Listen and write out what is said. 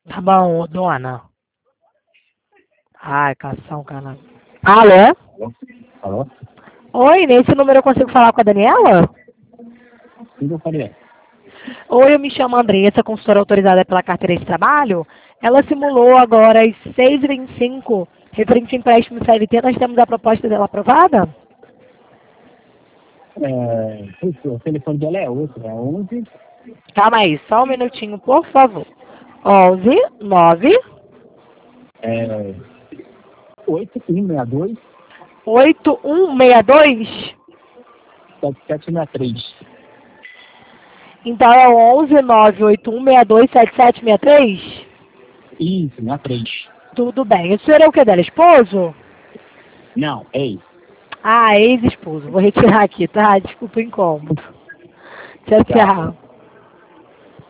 Tá bom, dona. Ai, cação, caralho. Alô? Alô? Oi, nesse número eu consigo falar com a Daniela? Sim, eu falei. Oi, eu me chamo Andressa, consultora autorizada pela carteira de trabalho. Ela simulou agora às 6h25, referente ao empréstimo CLT, nós temos a proposta dela aprovada? O telefone dela é outro, é 11. Calma aí, só um minutinho, por favor. 11 9 8162 8162. 7763. Então é o 11 98162 7763? Isso, 63. Tudo bem. O senhor é o que dela? Esposo? Não, ei. Ah, ex-esposo. Vou retirar aqui, tá? Desculpa o incômodo. Tchau, Tá. tchau.